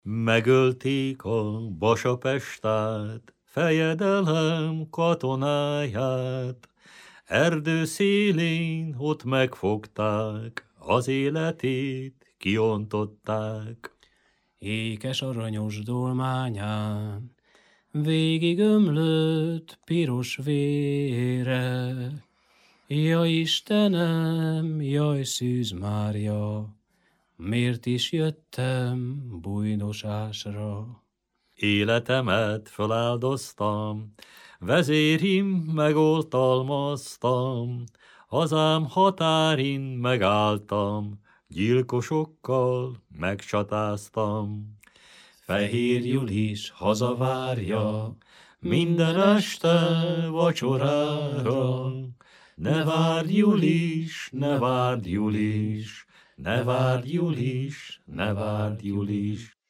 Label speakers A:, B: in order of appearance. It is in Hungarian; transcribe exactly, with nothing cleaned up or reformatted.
A: Megölték a Basapestát, fejedelem katonáját, erdő szélén ott megfogták, az életét kiontották.
B: Ékes aranyos dolmányán végig ömlött piros vére. Jaj, Istenem, jaj, Szűz Mária, miért is jöttem bújdosásra?
A: Életemet feláldoztam, vezérim megoltalmaztam, hazám határin megálltam, gyilkosokkal megcsatáztam. Fehér Julis hazavárja, minden este vacsorára. Ne várd, Julis, ne várd, Julis, ne várd, Julis, ne várd, Julis.